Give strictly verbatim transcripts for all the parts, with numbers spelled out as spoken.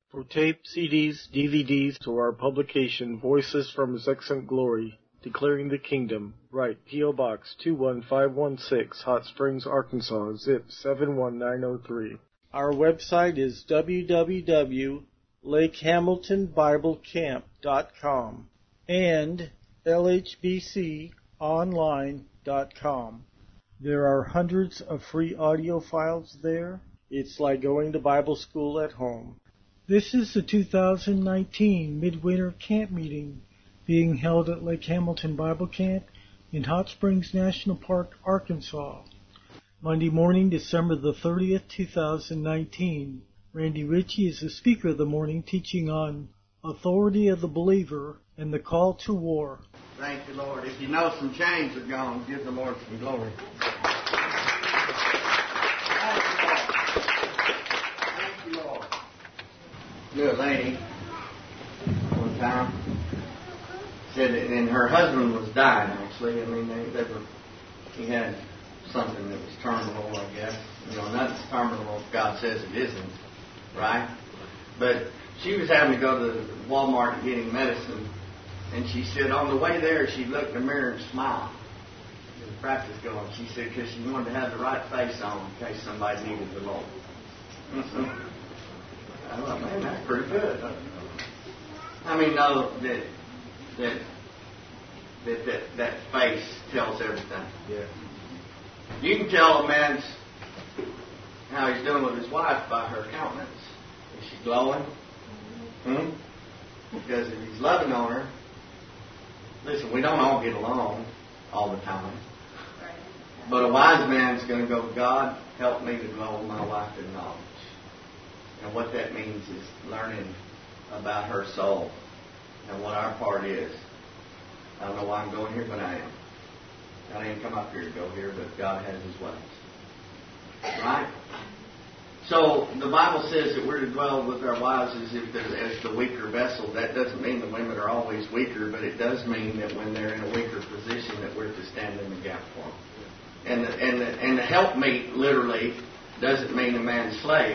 For tape, C Ds, D V Ds, or our publication, Voices from His Excellent Glory, Declaring the Kingdom, write P O. Box two one five one six, Hot Springs, Arkansas, zip seven one nine zero three. Our website is w w w dot lake hamilton bible camp dot com and l h b c online dot com. There are hundreds of free audio files there. It's like going to Bible school at home. This is the two thousand nineteen Midwinter Camp Meeting being held at Lake Hamilton Bible Camp in Hot Springs National Park, Arkansas. Monday morning, December the thirtieth, two thousand nineteen. Randy Ritchie is the speaker of the morning, teaching on authority of the believer and the call to war. Thank you, Lord. If you know some chains are gone, give the Lord some glory. Knew a lady one time said that, and her husband was dying actually. I mean, they, they were, he had something that was terminal, I guess. You know, nothing's terminal if God says it isn't, right? But she was having to go to Walmart and getting medicine, and she said on the way there she looked in the mirror and smiled. The practice going. She said because she wanted to have the right face on in case somebody needed the Lord. I thought, man, that's pretty good. I mean, know that that that that, that face tells everything. Yeah. You can tell a man's how he's doing with his wife by her countenance. Is she glowing? Hmm? Because if he's loving on her, listen, we don't all get along all the time. But a wise man's going to go, God, help me to glow my wife in knowledge. And what that means is learning about her soul and what our part is. I don't know why I'm going here, but I am. I didn't come up here to go here, but God has His ways. Right? So the Bible says that we're to dwell with our wives as if they're as the weaker vessel. That doesn't mean the women are always weaker, but it does mean that when they're in a weaker position that we're to stand in the gap for them. And the, and the, and the helpmeet literally doesn't mean a man's slave.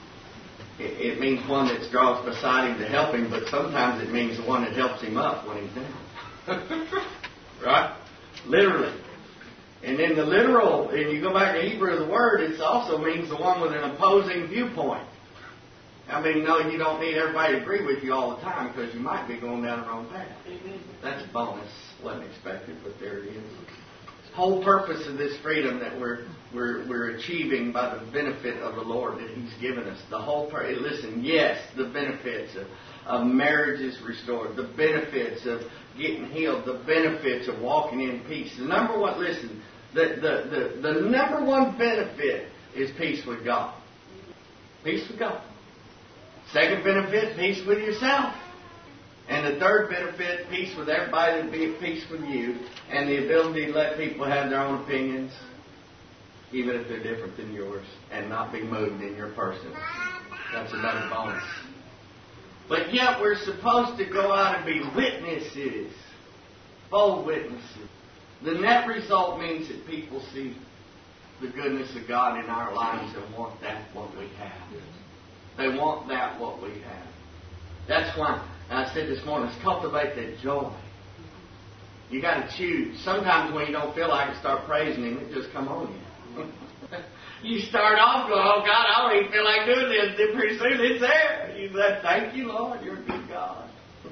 It means one that draws beside him to help him, but sometimes it means the one that helps him up when he's down. Right? Literally. And in the literal, and you go back to Hebrew, the word, it also means the one with an opposing viewpoint. I mean, no, you don't need everybody to agree with you all the time because you might be going down the wrong path. That's a bonus. Wasn't expected, but there it is. Whole purpose of this freedom that we're we're we're achieving by the benefit of the Lord that He's given us. The whole purpose. Listen, yes, the benefits of, of marriages restored, the benefits of getting healed, the benefits of walking in peace. The number one, listen, the the the, the number one benefit is peace with God. Peace with God. Second benefit, peace with yourself. And the third benefit, peace with everybody that be at peace with you, and the ability to let people have their own opinions, even if they're different than yours, and not be moved in your person. That's another bonus. But yet we're supposed to go out and be witnesses, bold witnesses. The net result means that people see the goodness of God in our lives and want that what we have. They want that what we have. That's why I said this morning, let's cultivate that joy. You got to choose. Sometimes when you don't feel like it, start praising Him. It just come on you. You start off going, oh God, I don't even feel like doing this. Then pretty soon it's there. You say, thank you, Lord. You're a good God.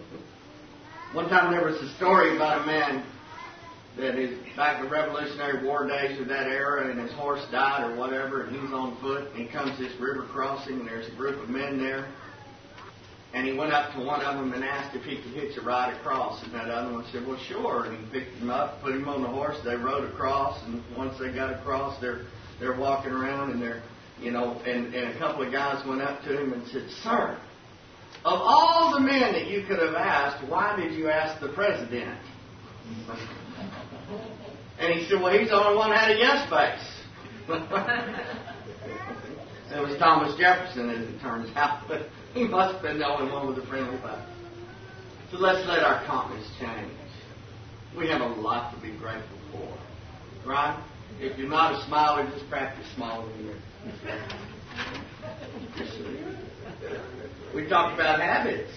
One time there was a story about a man that is back in the Revolutionary War days of that era, and his horse died or whatever, and he was on foot, and he comes to this river crossing, and there's a group of men there. And he went up to one of them and asked if he could hitch a ride across. And that other one said, well, sure. And he picked him up, put him on the horse. They rode across. And once they got across, they're they're walking around. And they're, you know, and, and a couple of guys went up to him and said, sir, of all the men that you could have asked, why did you ask the president? And he said, well, he's the only one that had a yes face. It was Thomas Jefferson, as it turns out. But he must have been the only one with a friendly face. So let's let our countenance change. We have a lot to be grateful for. Right? If you're not a smiler, just practice smiling. We talked about habits.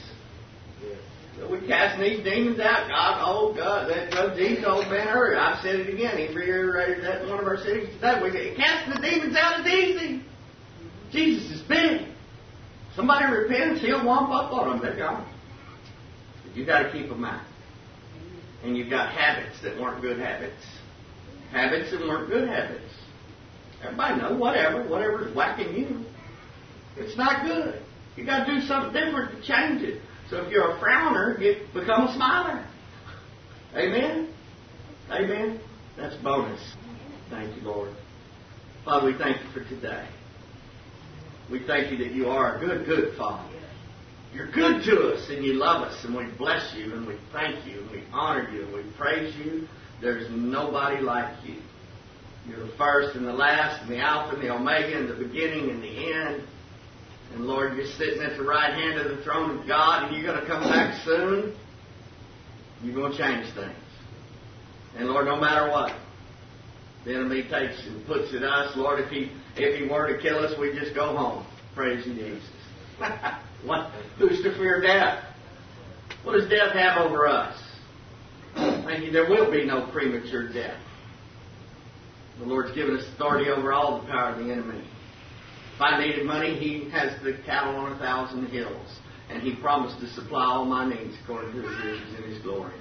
We cast these demons out. God, oh God, that God, Jesus told man earlier. I've said it again. He reiterated that in one of our cities today. We casting the demons out is easy. Jesus is big. Somebody repents, he'll womp up on them. They're gone. But you got to keep them out. And you've got habits that weren't good habits. Habits that weren't good habits. Everybody knows whatever, whatever's whacking you. It's not good. You got to do something different to change it. So if you're a frowner, get, become a smiler. Amen? Amen? That's bonus. Thank you, Lord. Father, we thank you for today. We thank you that you are a good, good Father. You're good to us and you love us and we bless you and we thank you and we honor you and we praise you. There's nobody like you. You're the first and the last and the Alpha and the Omega and the beginning and the end. And Lord, you're sitting at the right hand of the throne of God and you're going to come back soon. You're going to change things. And Lord, no matter what the enemy takes and puts at us, Lord, if he if he were to kill us, we just go home. Praise you, Jesus. What? Who's to fear death? What does death have over us? Thank you. There will be no premature death. The Lord's given us authority over all the power of the enemy. If I needed money, He has the cattle on a thousand hills. And He promised to supply all my needs according to His riches in His glory.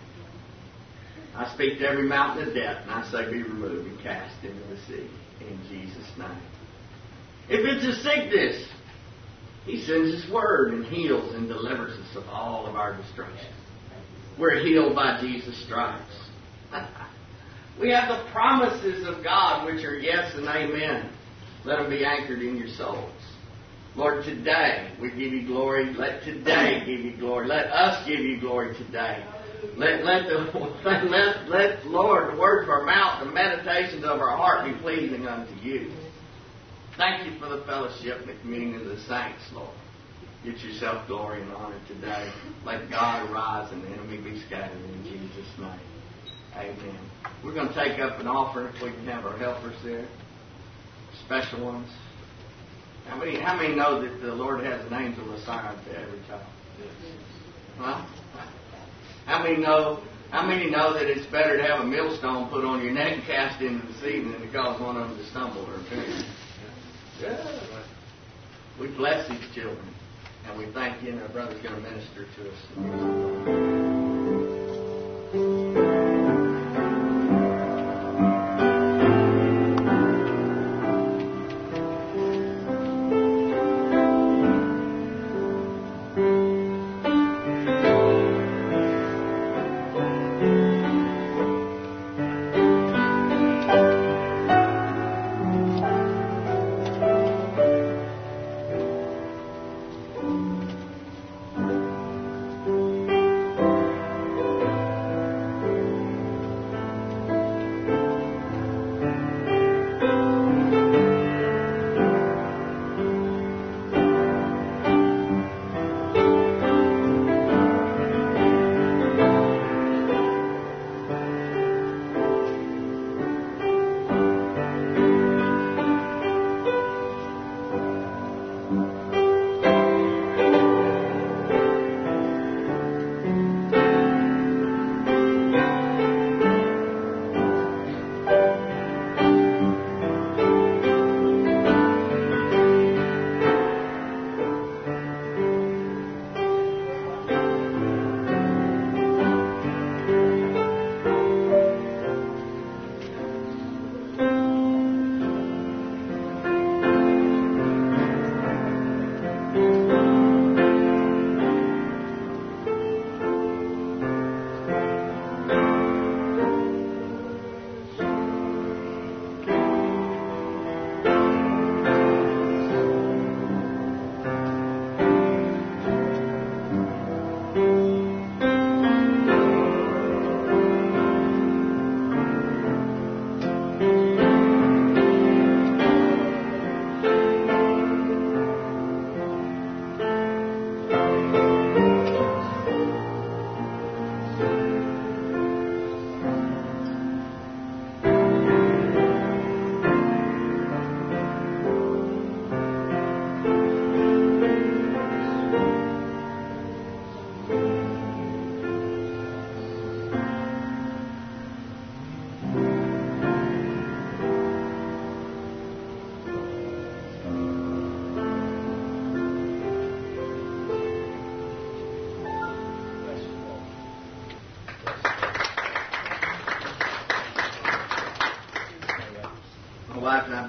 I speak to every mountain of death, and I say, be removed and cast into the sea. In Jesus' name. If it's a sickness, He sends His word and heals and delivers us of all of our destruction. We're healed by Jesus' stripes. We have the promises of God, which are yes and amen. Let them be anchored in your souls. Lord, today we give you glory. Let today give you glory. Let us give you glory today. Let, let, the, let, let, Lord, the words of our mouth, the meditations of our heart be pleasing unto you. Thank you for the fellowship and the communion of the saints, Lord. Get yourself glory and honor today. Let God arise and the enemy be scattered in Jesus' name. Amen. We're going to take up an offering if we can have our helpers there. Special ones. How many, how many know that the Lord has an angel assigned to every child? Huh? How many know How many know that it's better to have a millstone put on your neck and cast into the sea than to cause one of them to stumble or perish? Yeah. We bless these children. And we thank you, and our brother's going to minister to us.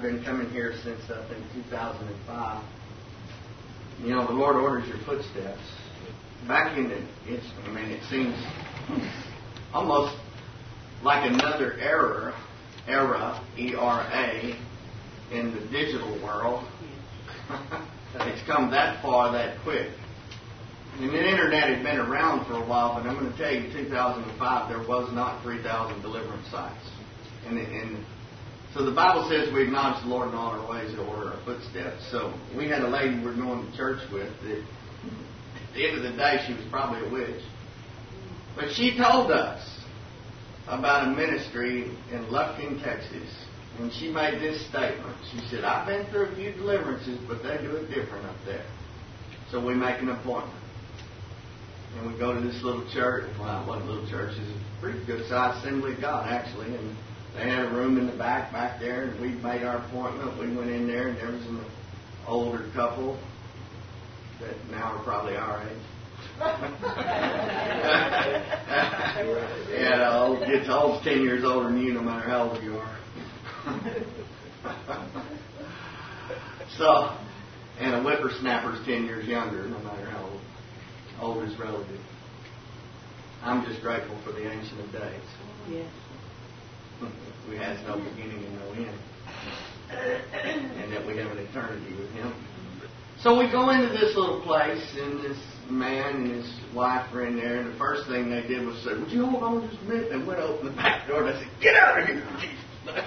I've been coming here since, I think, two thousand five. You know, the Lord orders your footsteps. Back in the, it's, I mean, it seems almost like another era, era, E R A, in the digital world. It's come that far that quick. And the internet had been around for a while, but I'm going to tell you, two thousand five, there was not three thousand deliverance sites. And, and so the Bible says we acknowledge the Lord in all our ways and order our footsteps. So we had a lady we were going to church with that at the end of the day, she was probably a witch. But she told us about a ministry in Lufkin, Texas. And she made this statement. She said, I've been through a few deliverances, but they do it different up there. So we make an appointment. And we go to this little church. Well, it wasn't a little church. It's a pretty good-sized Assembly of God, actually. And they had a room in the back, back there. And we made our appointment. We went in there, and there was an older couple that now are probably our age. Yeah, old, it's old ten years older than you, no matter how old you are. So, and a whippersnapper's ten years younger, no matter how old. Old is relative. I'm just grateful for the Ancient of Days. Yes. Who has no beginning and no end. And that we have an eternity with Him. So we go into this little place, and this man and his wife are in there, and the first thing they did was say, would you hold on just a minute? And went open the back door, and I said, get out of here, Jesus.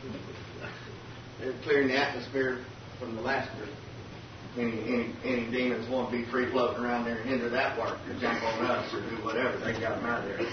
They're clearing the atmosphere from the last group. Any, any, any demons want to be free floating around there and hinder that work or jump on us or do whatever. They got them out of there.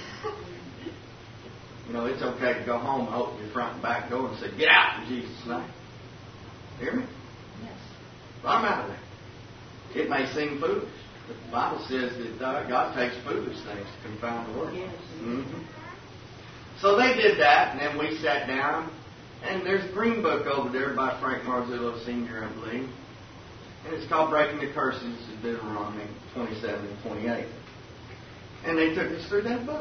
You know, it's okay to go home and open your front and back door and say, get out in Jesus' name. Hear me? Yes. I'm out of there. It may seem foolish, but the Bible says that God takes foolish things to confound the world. Yes. Mm-hmm. So they did that, and then we sat down. And there's a green book over there by Frank Marzullo Senior, I believe. And it's called Breaking the Curses of Deuteronomy twenty-seven and twenty-eight. And they took us through that book.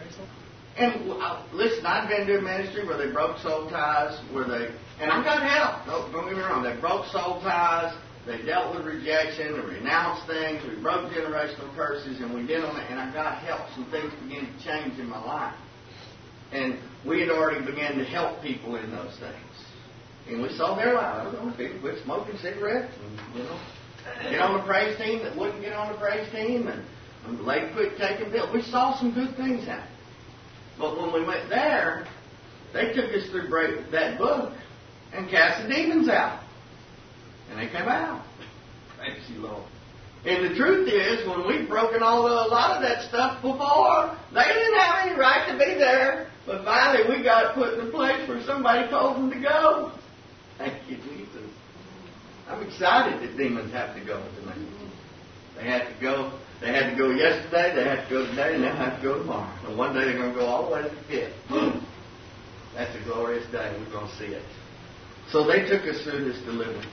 And uh, listen, I've been doing ministry where they broke soul ties, where they, and I got help. Don't, don't get me wrong. They broke soul ties. They dealt with rejection. They renounced things. We broke generational curses, and we did them. And I got help. Some things began to change in my life. And we had already begun to help people in those things. And we saw their lives. People quit smoking cigarettes and, you know, get on the praise team that wouldn't get on the praise team. And, and the lady quit taking pills. We saw some good things happen. But when we went there, they took us through break, that book and cast the demons out. And they came out. Thank you, Lord. And the truth is, when we've broken all the, a lot of that stuff before, they didn't have any right to be there. But finally, we got put in a place where somebody told them to go. Thank you, Jesus. I'm excited that demons have to go tonight. They had to go. They had to go yesterday. They had to go today, and they'll have to go tomorrow. And one day they're going to go all the way to the pit. That's a glorious day. We're going to see it. So they took us through this deliverance.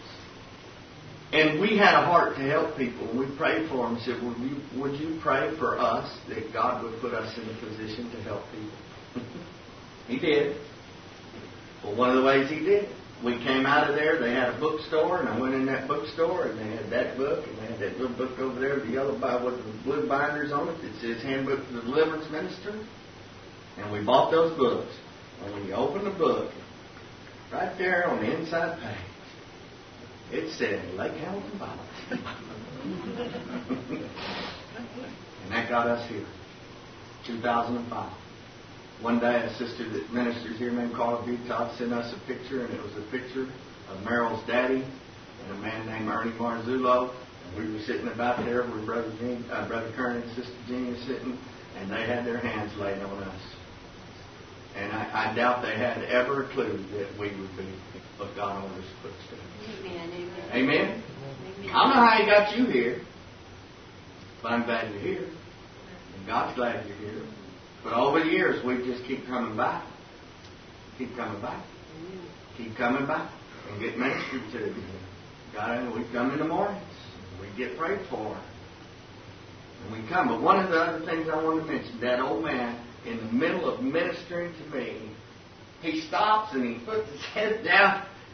And we had a heart to help people. We prayed for them and said, would you, would you pray for us that God would put us in a position to help people? He did. Well, one of the ways He did, we came out of there. They had a bookstore, and I went in that bookstore, and they had that book, and they had that little book over there, the yellow Bible with the blue binders on it that says Handbook for the Deliverance Minister. And we bought those books. And when you open the book, right there on the inside page, it said Lake Hamilton Bible. And that got us here. two thousand five. One day a sister that ministers here named Carla B. Todd sent us a picture, and it was a picture of Meryl's daddy and a man named Ernie Marzullo. And we were sitting about there where Brother Jean, uh, Brother Kern and Sister Jean were sitting, and they had their hands laid on us. And I, I doubt they had ever a clue that we would be what God orders footsteps. Amen. Amen. Amen. Amen. I don't know how He got you here, but I'm glad you're here. And God's glad you're here. But over the years, we just keep coming back. Keep coming back. Keep coming back and get ministered to. God, we come in the mornings. We get prayed for. And we come. But one of the other things I want to mention, that old man, in the middle of ministering to me, he stops and he puts his head down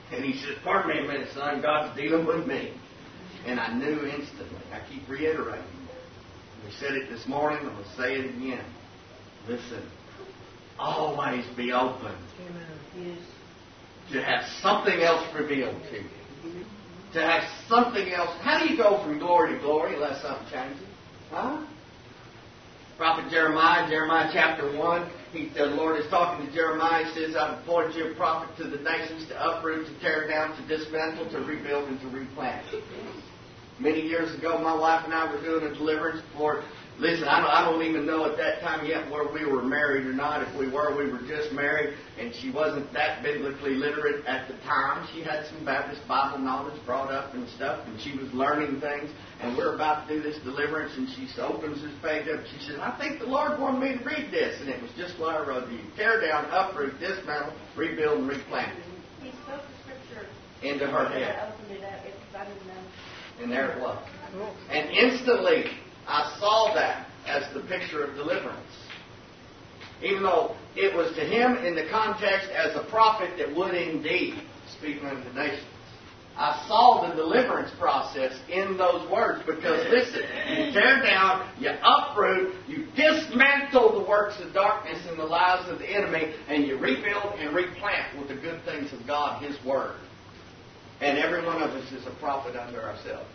And he said, pardon me a minute, son, God's dealing with me. And I knew instantly. I keep reiterating. We said it this morning, and we'll say it again. Listen, always be open Yes. to have something else revealed to you. To have something else. How do you go from glory to glory unless something changes? Huh? Prophet Jeremiah, Jeremiah chapter one, he, the Lord is talking to Jeremiah. He says, I've appointed you a prophet to the nations to uproot, to tear down, to dismantle, to rebuild, and to replant. Many years ago, my wife and I were doing a deliverance for, listen, I don't, I don't even know at that time yet whether we were married or not. If we were, we were just married, and she wasn't that biblically literate at the time. She had some Baptist Bible knowledge brought up and stuff, and she was learning things. And we're about to do this deliverance, and she opens this page up. She says, I think the Lord wanted me to read this. And it was just what I wrote to you. Tear down, uproot, dismantle, rebuild, and replant. He spoke the scripture into her head. I opened it up because I didn't know. And there it was. And instantly, I saw that as the picture of deliverance. Even though it was to him in the context as a prophet that would indeed speak unto the nations. I saw the deliverance process in those words because, listen, you tear down, you uproot, you dismantle the works of darkness and the lies of the enemy, and you rebuild and replant with the good things of God, His Word. And every one of us is a prophet unto ourselves.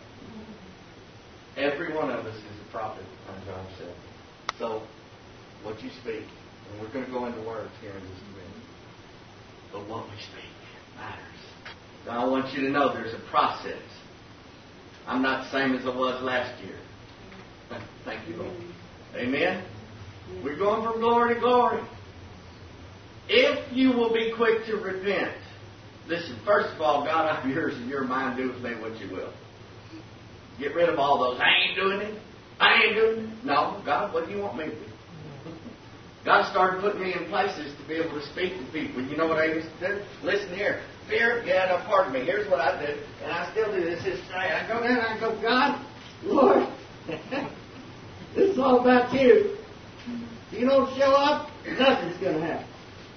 Every one of us is a prophet unto ourselves. So, what you speak, and we're going to go into words here in just a minute, but what we speak matters. Now, I want you to know there's a process. I'm not the same as I was last year. Thank you, Lord. Amen? We're going from glory to glory. If you will be quick to repent, listen, first of all, God, I'm yours and your mind, do with me what you will. Get rid of all those, I ain't doing it, I ain't doing it. No, God, what do you want me to do? God started putting me in places to be able to speak to people. You know what I used to do? Listen here. Fear, yeah, no, pardon me. Here's what I did. And I still do this. This I go down and I go, God, Lord, this is all about you. If you don't show up, nothing's going to happen.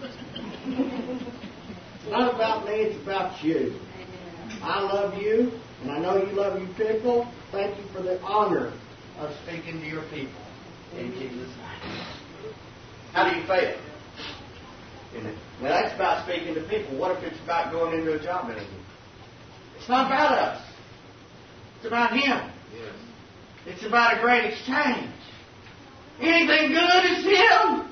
It's not about me, it's about you. I love you, and I know you love your people. Thank you for the honor of speaking to your people. In Jesus' name. How do you fail? Now that's about speaking to people. What if it's about going into a job interview? It's not about us. It's about Him. Yes. It's about a great exchange. Anything good is Him.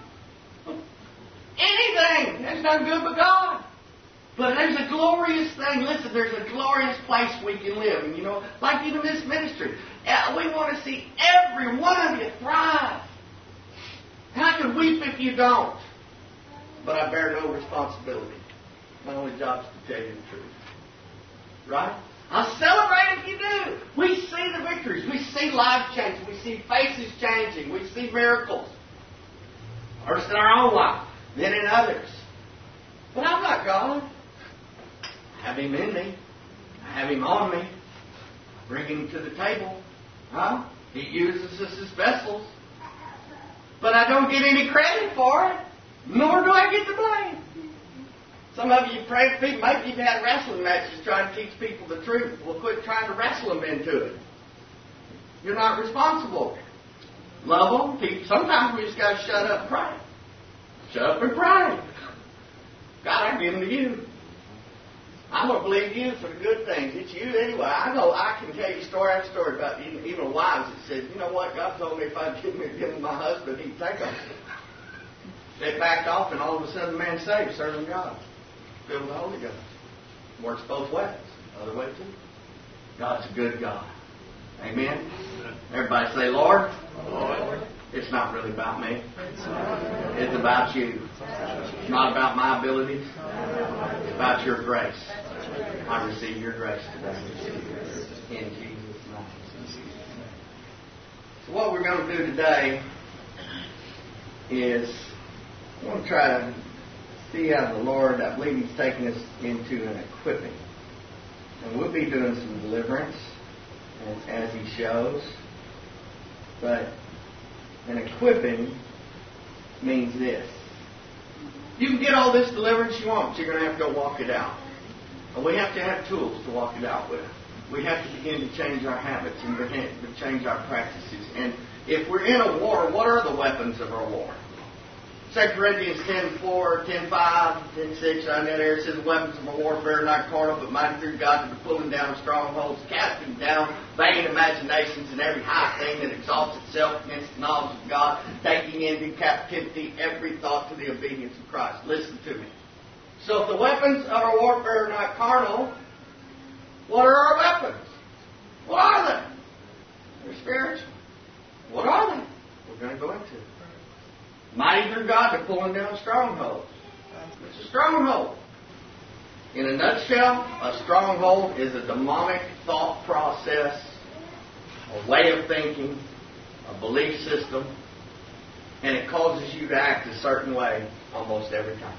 Anything. There's no good but God. But there's a glorious thing. Listen, there's a glorious place we can live. And you know, like even this ministry, we want to see every one of you thrive. How can weep if you don't? But I bear no responsibility. My only job is to tell you the truth. Right? I'll celebrate if you do. We see the victories. We see life changing. We see faces changing. We see miracles. First in our own life, then in others. But I'm not God. I have Him in me. I have Him on me. I bring Him to the table. Huh? He uses us as vessels. But I don't get any credit for it. Nor do I get the blame. Some of you pray for people. Maybe you've had wrestling matches trying to teach people the truth. Well, quit trying to wrestle them into it. You're not responsible. Love them. People. Sometimes we just got to shut up and pray. Shut up and pray. God, I give them to you. I'm going to believe you for the good things. It's you anyway. I know I can tell you story after story about even, even wives that said, you know what, God told me if I'd give, me, give him my husband, He'd take them. They backed off, and all of a sudden, the man saved, serving God, filled with the Holy Ghost. Works both ways. Other way too. God's a good God. Amen. Everybody say, Lord, Lord. It's not really about me. It's about you. It's not about my abilities. It's about your grace. I receive your grace today. In Jesus' name. So what we're going to do today is I want to try to see how the Lord, I believe He's taking us into an equipping. And we'll be doing some deliverance as, as He shows. But an equipping means this. You can get all this deliverance you want, but you're going to have to go walk it out. And we have to have tools to walk it out with. We have to begin to change our habits and begin to change our practices. And if we're in a war, what are the weapons of our war? Second Corinthians ten four, ten five, ten six, on that area says, the weapons of our warfare are not carnal, but mighty through God to the pulling down of strongholds, casting down vain imaginations and every high thing that exalts itself against the knowledge of God, taking into captivity every thought to the obedience of Christ. Listen to me. So if the weapons of our warfare are not carnal, what are our weapons? What are they? They're spiritual. What are they? We're going to go into it. Mighty through God to pulling down strongholds. It's a stronghold. In a nutshell, a stronghold is a demonic thought process, a way of thinking, a belief system, and it causes you to act a certain way almost every time.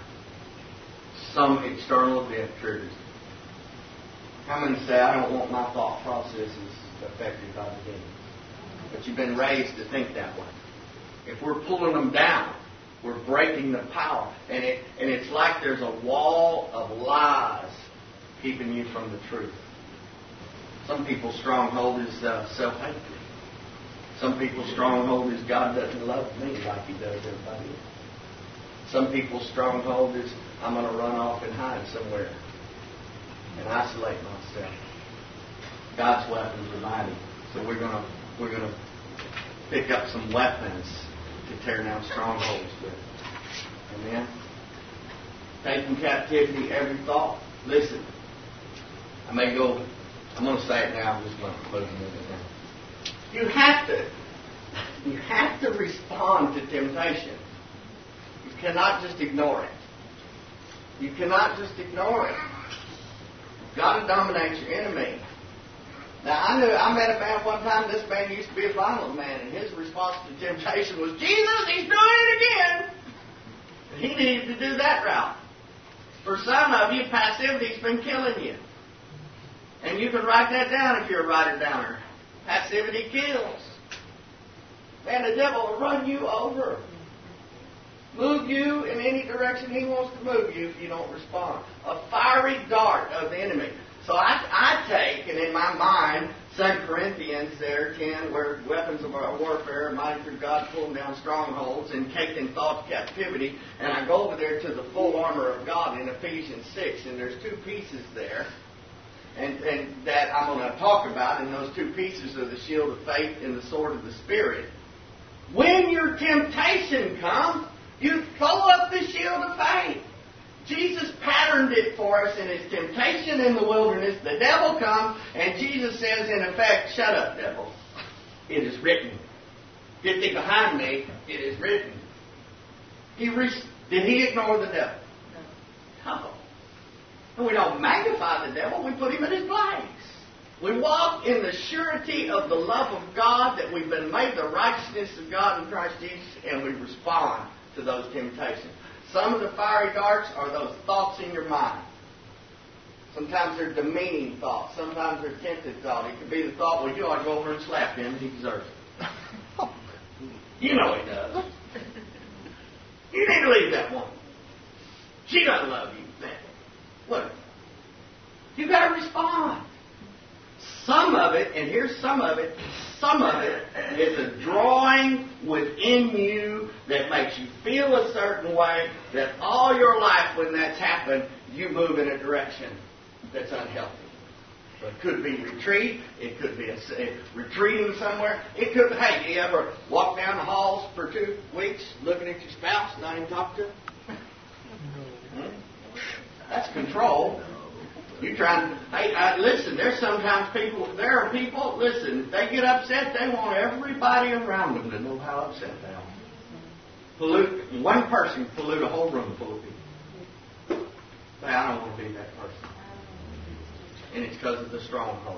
Some external event triggers it. How many say, I don't want my thought processes affected by the demons? But you've been raised to think that way. If we're pulling them down, we're breaking the power. And it and it's like there's a wall of lies keeping you from the truth. Some people's stronghold is uh, self-hatred. Some people's stronghold is God doesn't love me like He does everybody else. Some people's stronghold is I'm going to run off and hide somewhere and isolate myself. God's weapons are mighty, so we're going to we're going to pick up some weapons to tear down strongholds with. Amen. Taking captivity every thought. Listen, I may go. I'm going to say it now. I'm just going to close a minute now. You have to. You have to respond to temptation. You cannot just ignore it. You cannot just ignore it. You've got to dominate your enemy. Now, I knew I met a man one time. This man used to be a violent man, and his response to temptation was, Jesus, he's doing it again. He needed to do that route. For some of you, passivity's been killing you. And you can write that down if you're a writer-downer. Passivity kills. Man, the devil will run you over. Move you in any direction he wants to move you if you don't respond. A fiery dart of the enemy. So I, I take, and in my mind, Second Corinthians there, ten, where weapons of our warfare are mighty through God pulling down strongholds and taking thought captivity. And I go over there to the full armor of God in Ephesians six, and there's two pieces there. And, and that I'm going to talk about, and those two pieces are the shield of faith and the sword of the Spirit. When your temptation comes, you throw up the shield of faith. Jesus patterned it for us in His temptation in the wilderness. The devil comes, and Jesus says, in effect, shut up, devil. It is written. Get thee behind me. It is written. He re- Did He ignore the devil? No. And we don't magnify the devil. We put him in his place. We walk in the surety of the love of God, that we've been made the righteousness of God in Christ Jesus, and we respond to those temptations. Some of the fiery darts are those thoughts in your mind. Sometimes they're demeaning thoughts. Sometimes they're tempted thoughts. It could be the thought, well, you ought to go over and slap him. He deserves it. You know he does. You need to leave that woman. She doesn't love you. What? You've got to respond. Some of it, and here's some of it, some of it is a drawing within you that makes you feel a certain way, that all your life when that's happened, you move in a direction that's unhealthy. So it could be retreat. It could be a, a retreating somewhere. It could be, hey, you ever walk down the halls for two weeks looking at your spouse, not even talk to her? Hmm? That's control. You're trying to, hey, uh, listen, there's sometimes people, there are people, listen, if they get upset, they want everybody around them to know how upset they are. Pollute, one person can pollute a whole room full of people. Say, I don't want to be that person. And it's because of the strongholds.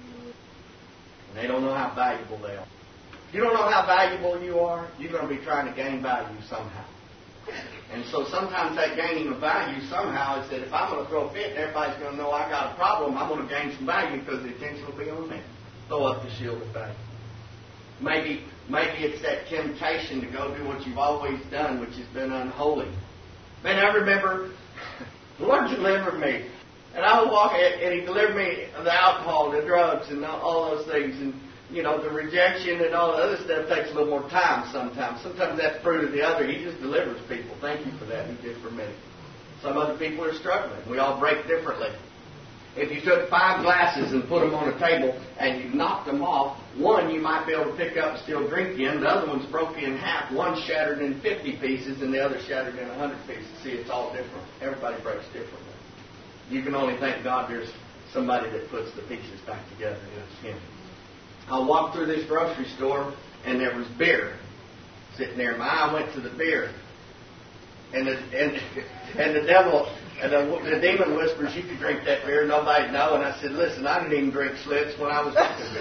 And they don't know how valuable they are. If you don't know how valuable you are, you're going to be trying to gain value somehow. And so sometimes that gaining of value somehow is that if I'm going to throw a fit and everybody's going to know I got a problem, I'm going to gain some value because the attention will be on me. Throw up the shield of faith. Maybe, maybe it's that temptation to go do what you've always done, which has been unholy. Man, I remember, the Lord delivered me. And I would walk, and he delivered me the alcohol, the drugs, and all those things. And, you know, the rejection and all the other stuff takes a little more time sometimes. Sometimes that's fruit of the other. He just delivers people. Thank you for that. He did for me. Some other people are struggling. We all break differently. If you took five glasses and put them on a table and you knocked them off, one you might be able to pick up and still drink in. The other one's broke in half. One's shattered in fifty pieces and the other shattered in one hundred pieces. See, it's all different. Everybody breaks differently. You can only thank God there's somebody that puts the pieces back together. It's Him. I walked through this grocery store and there was beer sitting there. My eye went to the beer. And the, and, and the devil, and the, the demon whispers, you can drink that beer, nobody'd know. And I said, listen, I didn't even drink Schlitz when I was drinking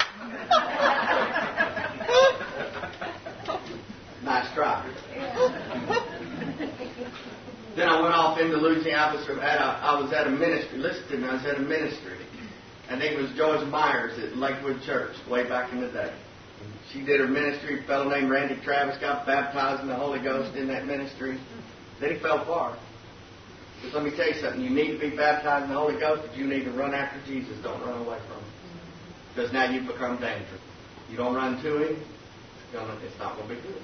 beer. Nice try. Then I went off into Louisiana. I was at a, I was at a ministry. Listen to me, I was at a ministry. I think it was Joyce Myers at Lakewood Church way back in the day. She did her ministry. A fellow named Randy Travis got baptized in the Holy Ghost in that ministry. Then he fell far. Because let me tell you something. You need to be baptized in the Holy Ghost, but you need to run after Jesus. Don't run away from Him. Because now you've become dangerous. You don't run to Him, it's not going to be good.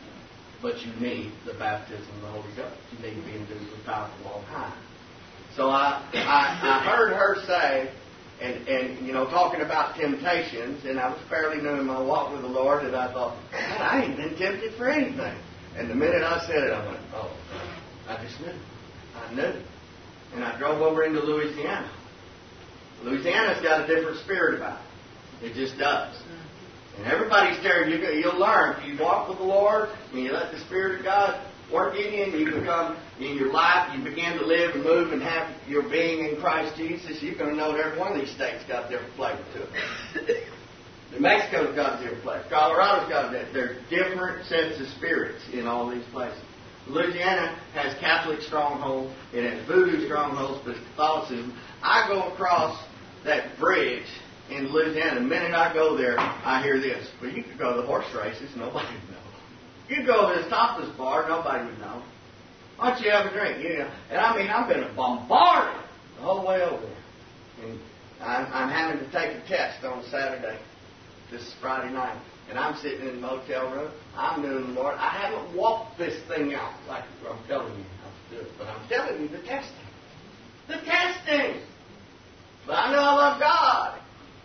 But you need the baptism of the Holy Ghost. You need to be endued with power from on high. So I, I, I heard her say, and, and, you know, talking about temptations, and I was fairly new in my walk with the Lord, and I thought, God, I ain't been tempted for anything. And the minute I said it, I went, oh, I just knew. I knew. And I drove over into Louisiana. Louisiana's got a different spirit about it. It just does. And everybody's there. You, you'll learn. If you walk with the Lord and you let the Spirit of God work in you and you become, in your life, you begin to live and move and have your being in Christ Jesus, you're going to know that every one of these states got a different flavor to it. New Mexico's got a different flavor. Colorado's got a different. There's different sets of spirits in all these places. Louisiana has Catholic strongholds. It has voodoo strongholds, but it's Catholicism. I go across that bridge in Louisiana. The minute I go there, I hear this. Well, you could go to the horse races. Nobody would know. You go to the topless bar. Nobody would know. Why don't you have a drink? You know, and I mean, I've been bombarded the whole way over there. And I'm, I'm having to take a test on Saturday. This is Friday night. And I'm sitting in the motel room. I'm doing the Lord. I haven't walked this thing out like I'm telling you how to do it. But I'm telling you the testing. The testing. But I know I love God.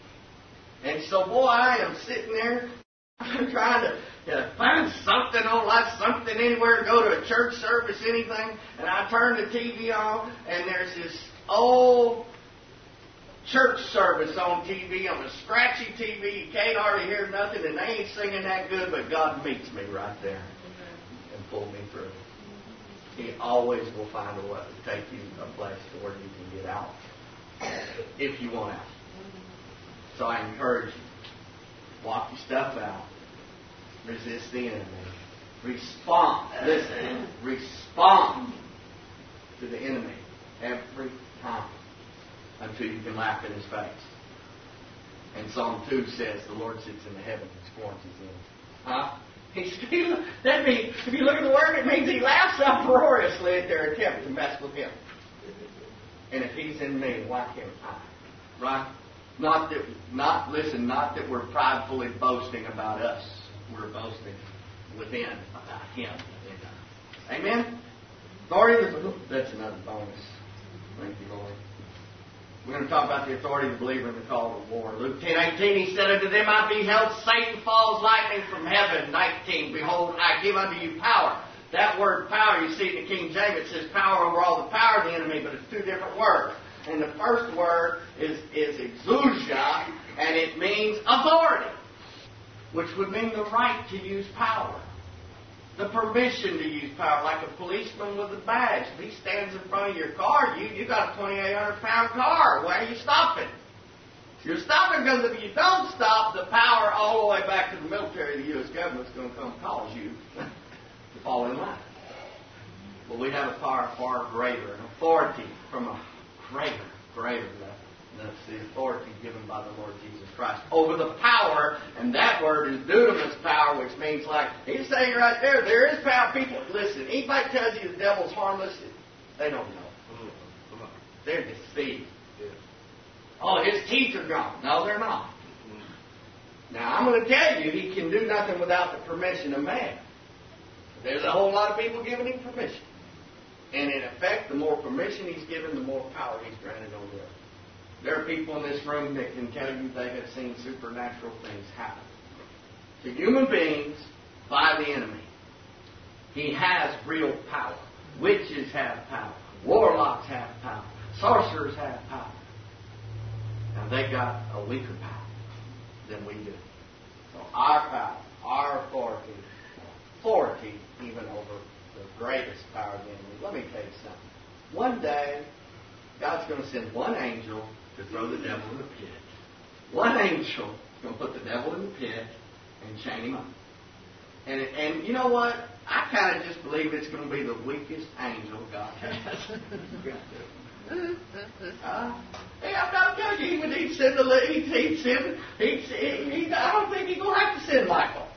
And so, boy, I am sitting there. I'm trying to you know, find something on life, something anywhere, go to a church service, anything. And I turn the T V on, and there's this old church service on T V, on a scratchy T V. You can't hardly hear nothing, and they ain't singing that good, but God meets me right there and pulled me through. He always will find a way to take you to a place to where you can get out if you want out. So I encourage you, walk your stuff out. Resist the enemy. Respond. Listen. Respond to the enemy every time until you can laugh in his face. And Psalm two says the Lord sits in the heavens and scorns his enemies. Huh? He's, he, that means, if you look at the word, it means he laughs uproariously at their attempt to mess with him. And if he's in me, why can't I? Right? Not that, not, listen, not that we're pridefully boasting about us. We're boasting within about him. Amen? Authority, that's another bonus. Thank you, Lord. We're going to talk about the authority of the believer in the call to war. Luke ten eighteen, he said, unto them I beheld Satan falls lightning from heaven. nineteen, behold, I give unto you power. That word power, you see in the King James, it says power over all the power of the enemy, but it's two different words. And the first word is, is exousia, and it means authority, which would mean the right to use power. The permission to use power, like a policeman with a badge. If he stands in front of your car, you you got a twenty-eight hundred pound car. Why are you stopping? You're stopping because if you don't stop, the power all the way back to the military, the U S government's going to come cause you to fall in line. But we have a power far greater, an authority from a greater, greater level. And that's the authority given by the Lord Jesus Christ over the power, and that word is dunamis power, which means like, he's saying right there, there is power. People, listen, anybody tells you the devil's harmless, they don't know. They're deceived. Oh, his teeth are gone. No, they're not. Now, I'm going to tell you, he can do nothing without the permission of man. There's a whole lot of people giving him permission. And in effect, the more permission he's given, the more power he's granted over them. There are people in this room that can tell you they have seen supernatural things happen to human beings by the enemy. He has real power. Witches have power. Warlocks have power. Sorcerers have power. Now they got a weaker power than we do. So our power, our authority, authority even over the greatest power of the enemy. Let me tell you something. One day, God's going to send one angel to throw the devil in the pit. One angel is going to put the devil in the pit and chain him up. And, and you know what? I kind of just believe it's going to be the weakest angel God has. uh, hey, I'm not telling you, even he'd send the he'd, he'd send he'd, he, I don't think he's going to have to send Michael.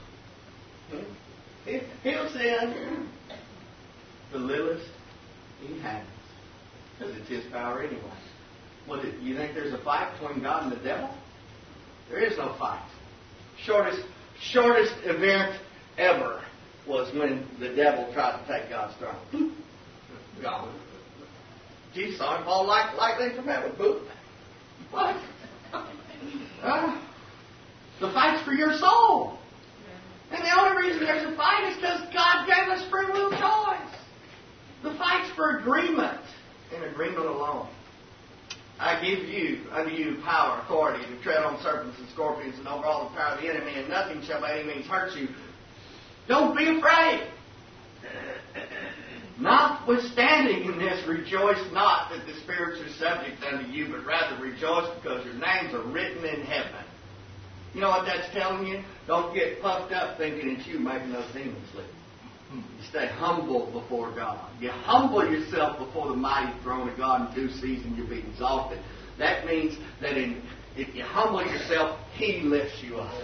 He, he'll send the littlest he has, because it's his power anyway. What, you think there's a fight between God and the devil? There is no fight. Shortest, shortest event ever was when the devil tried to take God's throne. Gone. Jesus saw him fall like lightning from heaven. Boom. What? Uh, the fight's for your soul. And the only reason there's a fight is because God gave us free will choice. The fight's for agreement, and agreement alone. I give you, unto you, power, authority to tread on serpents and scorpions and over all the power of the enemy, and nothing shall by any means hurt you. Don't be afraid. Notwithstanding in this, rejoice not that the spirits are subject unto you, but rather rejoice because your names are written in heaven. You know what that's telling you? Don't get puffed up thinking it's you making those demons leave. You stay humble before God. You humble yourself before the mighty throne of God in due season. You'll be exalted. That means that in, if you humble yourself, He lifts you up.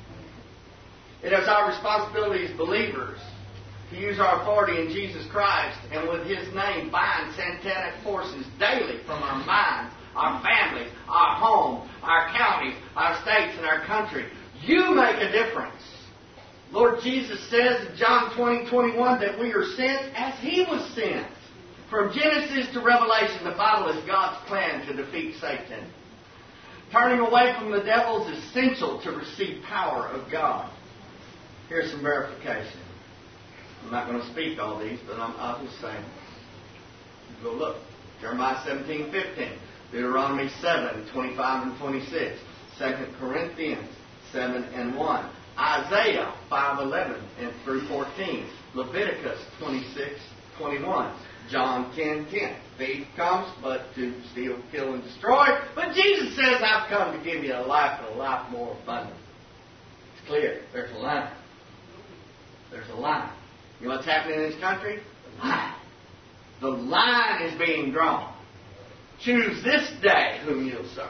It is our responsibility as believers to use our authority in Jesus Christ and with His name bind satanic forces daily from our minds, our families, our home, our counties, our states, and our country. You make a difference. Lord Jesus says in John twenty, twenty-one that we are sent as He was sent. From Genesis to Revelation, the Bible is God's plan to defeat Satan. Turning away from the devil is essential to receive power of God. Here's some verification. I'm not going to speak all these, but I'm, I'll just say. Go look. Jeremiah seventeen, fifteen. Deuteronomy seven, twenty-five and twenty-six. Second Corinthians seven and one. Isaiah five, eleven and through fourteen. Leviticus twenty-six, twenty-one. John ten, ten. Thief comes but to steal, kill, and destroy. But Jesus says, I've come to give you a life and a life more abundant. It's clear. There's a line. There's a line. You know what's happening in this country? The line. The line is being drawn. Choose this day whom you'll serve.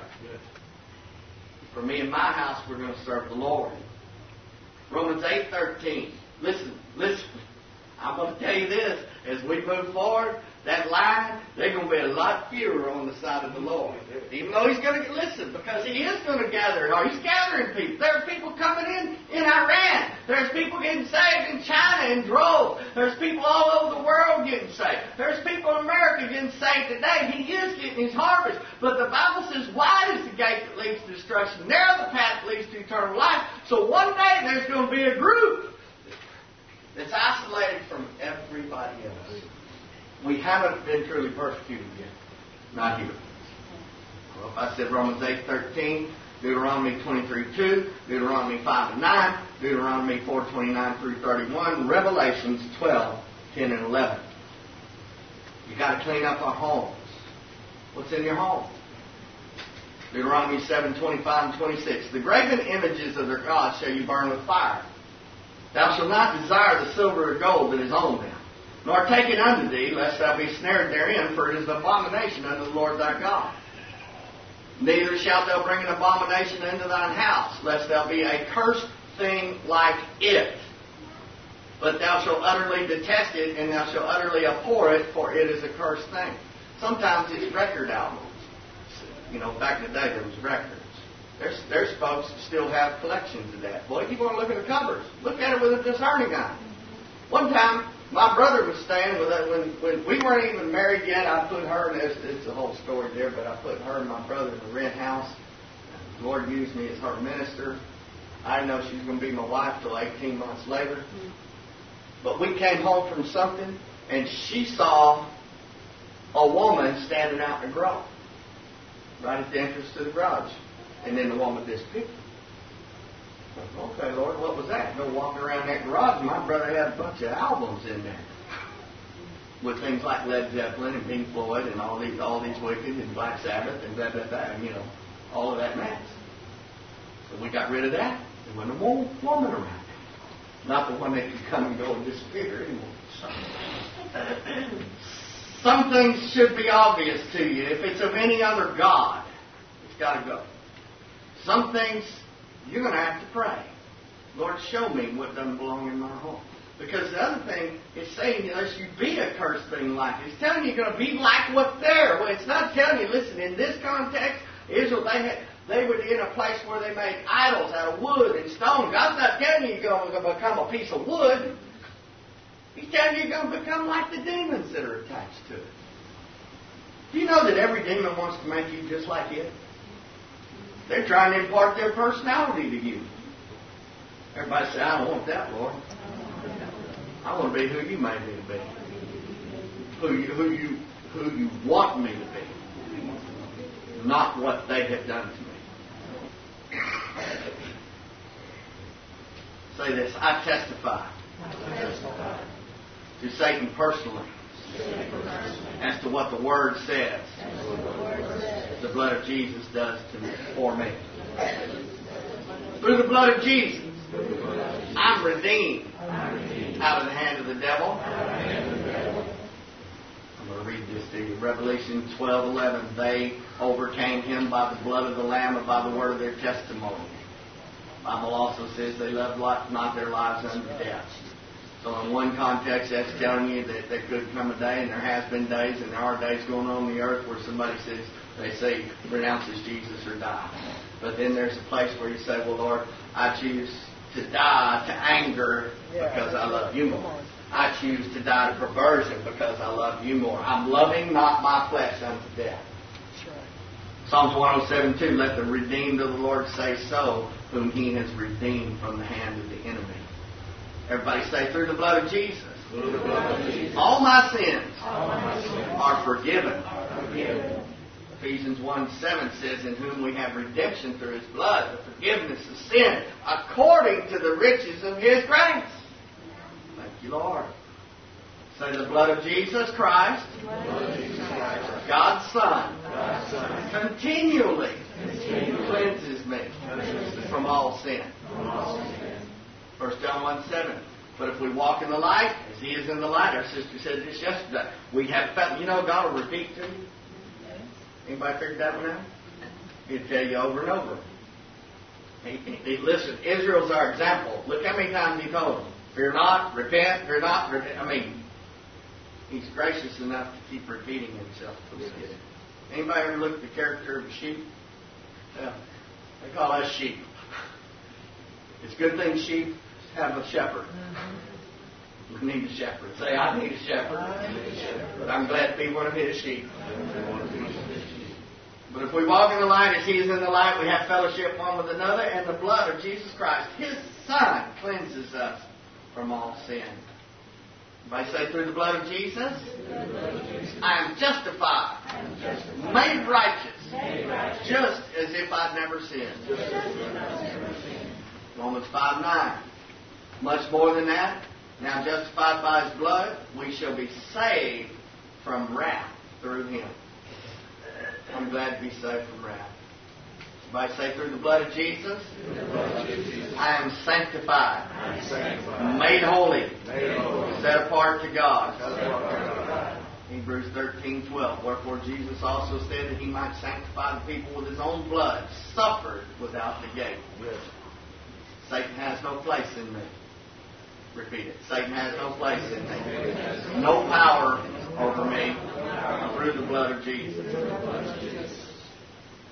For me and my house, we're going to serve the Lord. Romans eight, thirteen. Listen, listen. I'm going to tell you this. As we move forward, that line, they're going to be a lot fewer on the side of the Lord. Even though He's going to listen, because He is going to gather. Or He's gathering people. There are people coming in in Iran. There's people getting saved in China in droves. There's people all over the world getting saved. There's people in America getting saved today. He is getting His harvest. But the Bible says, wide is the gate that leads to destruction. Narrow the path that leads to eternal life. So one day there's going to be a group that's isolated from everybody else. We haven't been truly persecuted yet. Not here. Well, if I said Romans eight, thirteen, Deuteronomy twenty-three, two, Deuteronomy five and nine, Deuteronomy four, twenty-nine through thirty-one, Revelations twelve, ten and eleven. You've got to clean up our homes. What's in your home? Deuteronomy seven, twenty-five and twenty-six. The graven images of their gods shall you burn with fire. Thou shalt not desire the silver or gold that is on them, nor take it unto thee, lest thou be snared therein, for it is an abomination unto the Lord thy God. Neither shalt thou bring an abomination into thine house, lest thou be a cursed thing like it. But thou shalt utterly detest it, and thou shalt utterly abhor it, for it is a cursed thing. Sometimes it's record albums. You know, back in the day there was records. There's, there's folks that still have collections of that. Boy, you want to look at the covers. Look at it with a discerning eye. One time, my brother was staying with us. When, when we weren't even married yet, I put her, and it's, it's a whole story there, but I put her and my brother in a rent house. The Lord used me as her minister. I didn't know she was going to be my wife till eighteen months later. But we came home from something, and she saw a woman standing out in the garage, right at the entrance to the garage. And then the woman disappeared. Okay, Lord, what was that? Go walking around that garage. My brother had a bunch of albums in there with things like Led Zeppelin and Pink Floyd and all these, all these Wicked and Black Sabbath and blah blah blah, and you know, all of that mess. So we got rid of that. There wasn't a woman around. Not the one that could come and go and disappear anymore. Some things should be obvious to you. If it's of any other God, it's got to go. Some things you're going to have to pray. Lord, show me what doesn't belong in my home. Because the other thing is saying, unless you be a cursed thing like it, it's telling you you're going to be like what's there. Well, it's not telling you, listen, in this context, Israel, they had, they were in a place where they made idols out of wood and stone. God's not telling you you're going to become a piece of wood. He's telling you you're going to become like the demons that are attached to it. Do you know that every demon wants to make you just like it? They're trying to impart their personality to you. Everybody say, I don't want that, Lord. I want to be who you made me to be. Who you, who you, who you want me to be. Not what they have done to me. Say this, I testify, I testify. To Satan personally as to what the Word says the blood of Jesus does to me, for me. Through the blood of Jesus, I'm redeemed out of the hand of the devil. I'm going to read this to you. Revelation twelve eleven. They overcame him by the blood of the Lamb and by the word of their testimony. The Bible also says they loved not their lives unto death. So in one context, that's telling you that there could come a day, and there has been days, and there are days going on the earth where somebody says, they say, renounces Jesus or die. But then there's a place where you say, well, Lord, I choose to die to anger because I love you more. I choose to die to perversion because I love you more. I'm loving not my flesh unto death. Psalms one oh seven two, let the redeemed of the Lord say so, whom he has redeemed from the hand of the enemy. Everybody say, through the blood of Jesus, through the blood of Jesus. All my sins, all my sins are forgiven. Are forgiven. Ephesians one seven says, in whom we have redemption through his blood, the forgiveness of sin, according to the riches of his grace. Thank you, Lord. Say, the blood of Jesus Christ, of Jesus Christ God's, Son, God's Son, continually, continually cleanses me from all sin. From all sin. First John one seven. But if we walk in the light, as he is in the light, our sister said this yesterday, we have felt, you know, God will repeat to you. Anybody figured that one out? He'll tell you over and over. He, he, he, listen, Israel's our example. Look how many times he told them, fear not, repent, fear not, repent. I mean, he's gracious enough to keep repeating himself. Anybody ever look at the character of a sheep? Yeah. They call us sheep. It's a good thing sheep have a shepherd. Mm-hmm. We need a shepherd. Say, I need a shepherd. I need a shepherd. But I'm glad to be one of his sheep. But if we walk in the light as he is in the light, we have fellowship one with another, and the blood of Jesus Christ, his Son, cleanses us from all sin. Everybody say, through the blood of Jesus, I am justified, I am justified. Made, righteous, made righteous, just as if I'd never sinned. Romans five nine. Much more than that, now justified by his blood, we shall be saved from wrath through him. I'm glad to be saved from wrath. Everybody say, through the blood of Jesus, blood of Jesus. I am sanctified, I am sanctified. Made, holy, made holy, set apart to God. Apart. Hebrews thirteen twelve. Wherefore Jesus also said that he might sanctify the people with his own blood, suffered without the gate. Yes. Satan has no place in me. Repeat it. Satan has no place in me. No power over me through the blood of Jesus.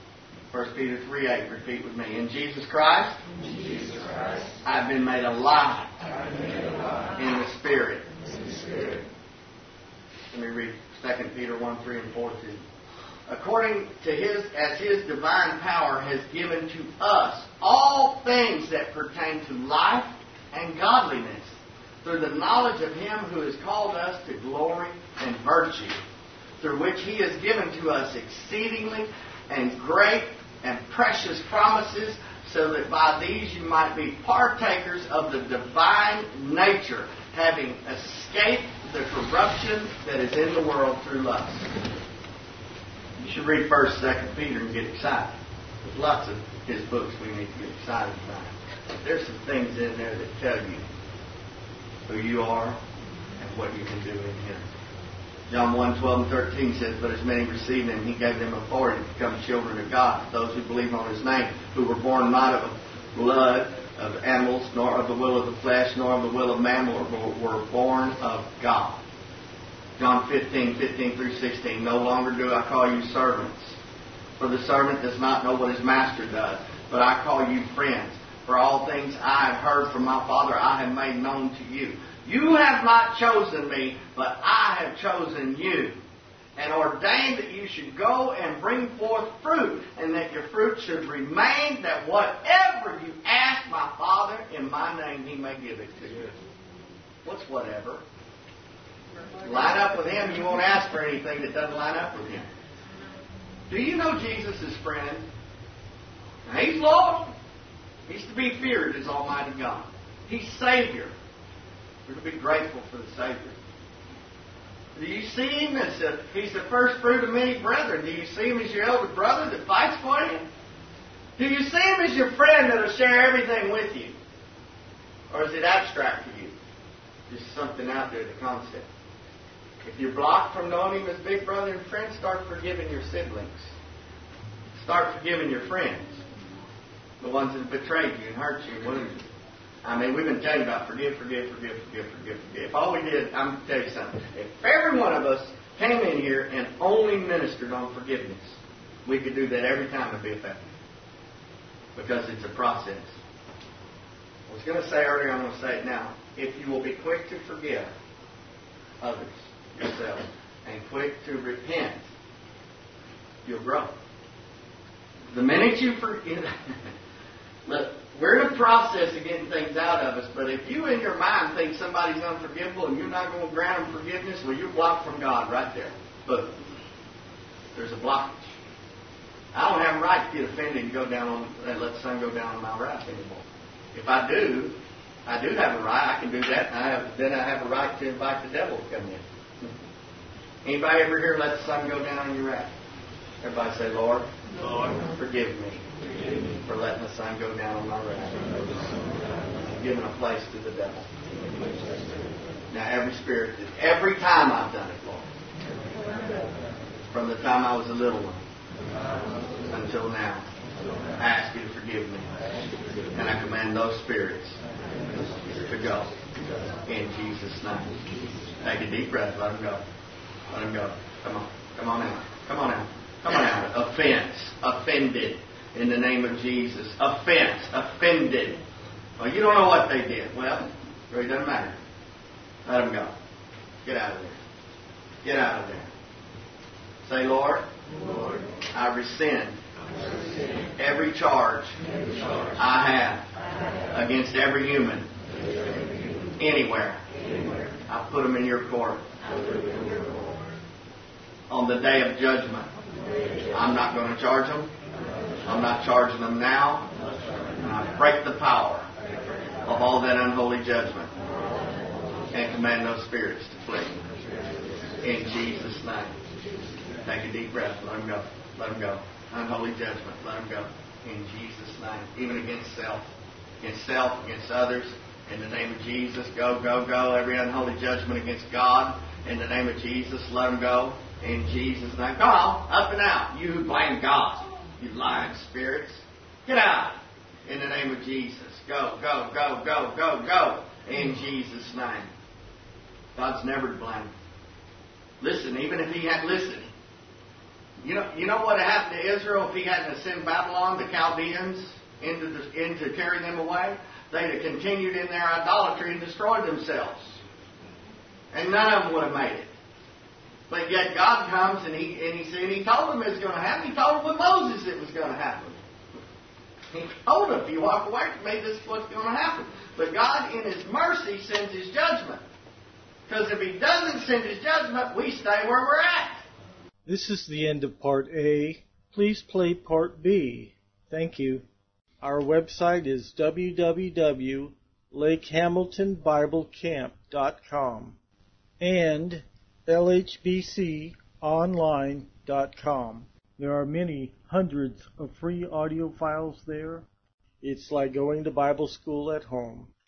First Peter three eight, repeat with me. In Jesus Christ, In Jesus Christ, I've been made alive, I have been made alive in the Spirit. in the Spirit. Let me read Second Peter one, three, and four too. According to His, as His divine power has given to us all things that pertain to life and godliness, through the knowledge of Him who has called us to glory and virtue, through which He has given to us exceedingly and great and precious promises, so that by these you might be partakers of the divine nature, having escaped the corruption that is in the world through lust. You should read First, Second Peter and get excited. There's lots of his books we need to get excited about. There's some things in there that tell you who you are and what you can do in Him. John one, twelve and thirteen says, But as many received Him, He gave them authority to become children of God, those who believe on His name, who were born not of blood, of animals, nor of the will of the flesh, nor of the will of man, but were born of God. John fifteen, fifteen through sixteen, No longer do I call you servants, for the servant does not know what his master does, but I call you friends. For all things I have heard from my Father I have made known to you. You have not chosen me, but I have chosen you, and ordained that you should go and bring forth fruit, and that your fruit should remain, that whatever you ask my Father in my name, He may give it to you. What's whatever? Line up with Him, you won't ask for anything that doesn't line up with Him. Do you know Jesus is friend? Now, He's Lord. He's to be feared as Almighty God. He's Savior. We're to be grateful for the Savior. Do you see Him as a, He's the first fruit of many brethren? Do you see Him as your elder brother that fights for you? Do you see Him as your friend that will share everything with you? Or is it abstract to you? Just something out there, the concept. If you're blocked from knowing Him as big brother and friend, start forgiving your siblings. Start forgiving your friends. The ones that have betrayed you and hurt you and wounded you. I mean, we've been telling you about forgive, forgive, forgive, forgive, forgive, forgive. If all we did, I'm going to tell you something. If every one of us came in here and only ministered on forgiveness, we could do that every time and be effective. Because it's a process. I was going to say earlier, I'm going to say it now. If you will be quick to forgive others, yourself, and quick to repent, you'll grow. The minute you forgive... Look, we're in a process of getting things out of us, but if you in your mind think somebody's unforgivable and you're not going to grant them forgiveness, well, you're blocked from God right there. Look, there's a blockage. I don't have a right to get offended and go down on and let the sun go down on my wrath anymore. If I do, I do have a right. I can do that. And I have, then I have a right to invite the devil to come in. Anybody ever here let the sun go down on your wrath? Everybody say, Lord, Lord, forgive me. forgive me For letting the sun go down on my wrath. Giving a place to the devil. Now every spirit, every time I've done it, Lord. From the time I was a little one until now. I ask you to forgive me. And I command those spirits to go. In Jesus' name. Take a deep breath. Let them go. Let them go. Come on. Come on out. Come on out. Come on out. Offense. Offended. In the name of Jesus. Offense. Offended. Well, you don't know what they did. Well, it really doesn't matter. Let them go. Get out of there. Get out of there. Say, Lord, Lord, I rescind I rescind every charge, every charge I have I have against every human against every human anywhere. anywhere. I put them in your court. I put it in your Lord. On the day of judgment, I'm not going to charge them. I'm not charging them now. And I break the power of all that unholy judgment and command those spirits to flee. In Jesus' name. Take a deep breath. Let them go. Let them go. Unholy judgment. Let them go. In Jesus' name. Even against self. Against self, against others. In the name of Jesus. Go, go, go. Every unholy judgment against God. In the name of Jesus. Let them go. In Jesus' name. Come on. Up and out. You who blame God. You lying spirits. Get out. In the name of Jesus. Go, go, go, go, go, go. In Jesus' name. God's never to blame. Listen, even if he had listened, You know, you know what happened to Israel if he hadn't sent Babylon, the Chaldeans, into the, into to carry them away? They'd have continued in their idolatry and destroyed themselves. And none of them would have made it. But yet God comes and he and he said he told them it was going to happen. He told them with Moses it was going to happen. He told them, if you walk away from me, this is what's going to happen. But God, in His mercy, sends His judgment. Because if He doesn't send His judgment, we stay where we're at. This is the end of Part A. Please play Part B. Thank you. Our website is w w w dot lake hamilton bible camp dot com and l h b c online dot com. There are many hundreds of free audio files there. It's like going to Bible school at home.